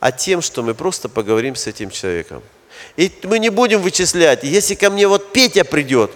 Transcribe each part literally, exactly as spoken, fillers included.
а тем, что мы просто поговорим с этим человеком. И мы не будем вычислять, если ко мне вот Петя придет,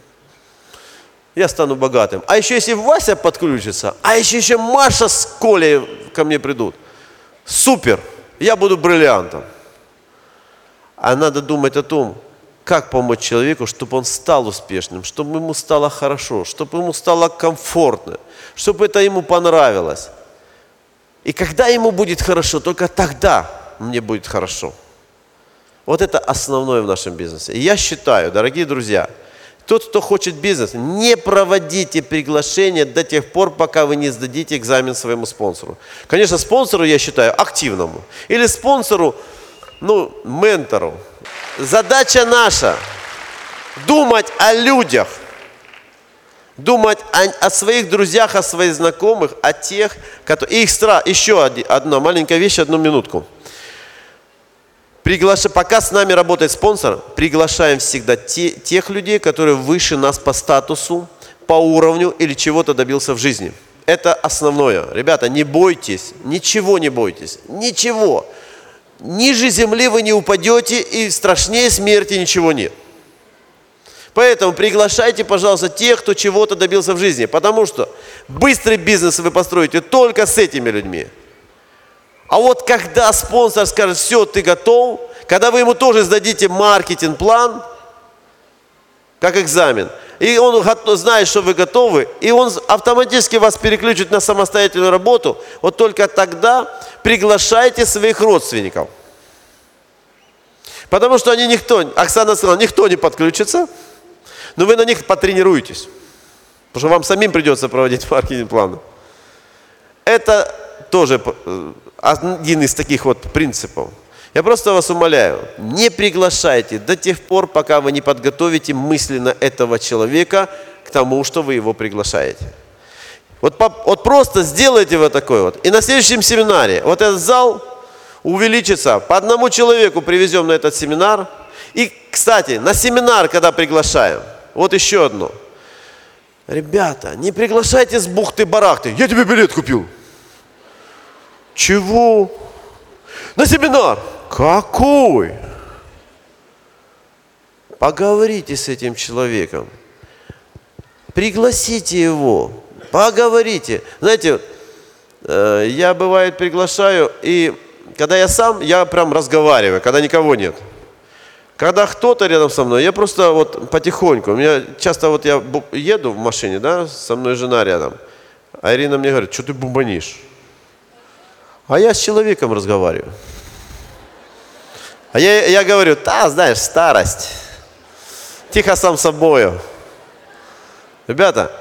я стану богатым. А еще если Вася подключится, а еще еще Маша с Колей ко мне придут. Супер, я буду бриллиантом. А надо думать о том, как помочь человеку, чтобы он стал успешным, чтобы ему стало хорошо, чтобы ему стало комфортно, чтобы это ему понравилось. И когда ему будет хорошо, только тогда мне будет хорошо. Вот это основное в нашем бизнесе. И я считаю, дорогие друзья, тот, кто хочет бизнес, не проводите приглашение до тех пор, пока вы не сдадите экзамен своему спонсору. Конечно, спонсору, я считаю, активному. Или спонсору, ну, ментору. Задача наша – думать о людях, думать о, о своих друзьях, о своих знакомых, о тех, которые… И их стра... Еще одна маленькая вещь, одну минутку. Приглаша... Пока с нами работает спонсор, приглашаем всегда те, тех людей, которые выше нас по статусу, по уровню или чего-то добился в жизни. Это основное. Ребята, не бойтесь, ничего не бойтесь, ничего. Ниже земли вы не упадете, и страшнее смерти ничего нет. Поэтому приглашайте, пожалуйста, тех, кто чего-то добился в жизни. Потому что быстрый бизнес вы построите только с этими людьми. А вот когда спонсор скажет, все, ты готов, когда вы ему тоже сдадите маркетинг-план, как экзамен, и он знает, что вы готовы, и он автоматически вас переключит на самостоятельную работу, вот только тогда приглашайте своих родственников. Потому что они никто, Оксана сказала, никто не подключится, но вы на них потренируетесь. Потому что вам самим придется проводить маркетинг-план. Это тоже один из таких вот принципов. Я просто вас умоляю, не приглашайте до тех пор, пока вы не подготовите мысленно этого человека к тому, что вы его приглашаете. Вот, вот просто сделайте вот такой вот. И на следующем семинаре вот этот зал увеличится. По одному человеку привезем на этот семинар. И, кстати, на семинар, когда приглашаем, вот еще одно. Ребята, не приглашайте с бухты-барахты. Я тебе билет купил. Чего? На семинар. Какой? Поговорите с этим человеком. Пригласите его. Поговорите. Знаете, я бывает приглашаю, и когда я сам, я прям разговариваю, когда никого нет. Когда кто-то рядом со мной, я просто вот потихоньку. У меня часто вот я еду в машине, да, со мной жена рядом. А Ирина мне говорит, что ты бубонишь? А я с человеком разговариваю. А я, я говорю, да, знаешь, старость. Тихо сам собою. Ребята,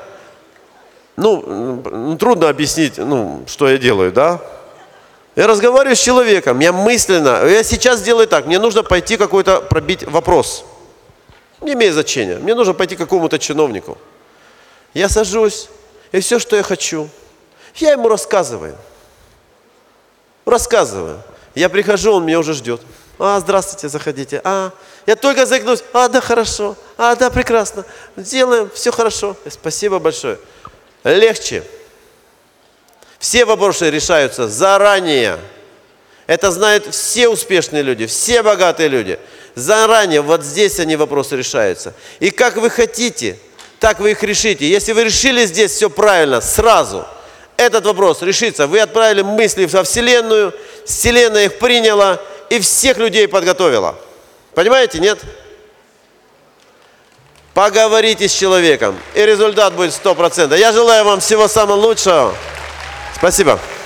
ну, трудно объяснить, ну, что я делаю, да? Я разговариваю с человеком, я мысленно, я сейчас делаю так, мне нужно пойти какой-то пробить вопрос. Не имеет значения, мне нужно пойти к какому-то чиновнику. Я сажусь, и все, что я хочу, я ему рассказываю. Рассказываю. Я прихожу, он меня уже ждет. А, здравствуйте, заходите. А, я только заикнусь. А, да, хорошо. А, да, прекрасно. Делаем, все хорошо. Спасибо большое. Легче. Все вопросы решаются заранее. Это знают все успешные люди, все богатые люди. Заранее вот здесь они вопросы решаются. И как вы хотите, так вы их решите. Если вы решили здесь все правильно, сразу этот вопрос решится. Вы отправили мысли во Вселенную, Вселенная их приняла и всех людей подготовила. Понимаете, нет? Поговорите с человеком, и результат будет сто процентов. Я желаю вам всего самого лучшего. Спасибо.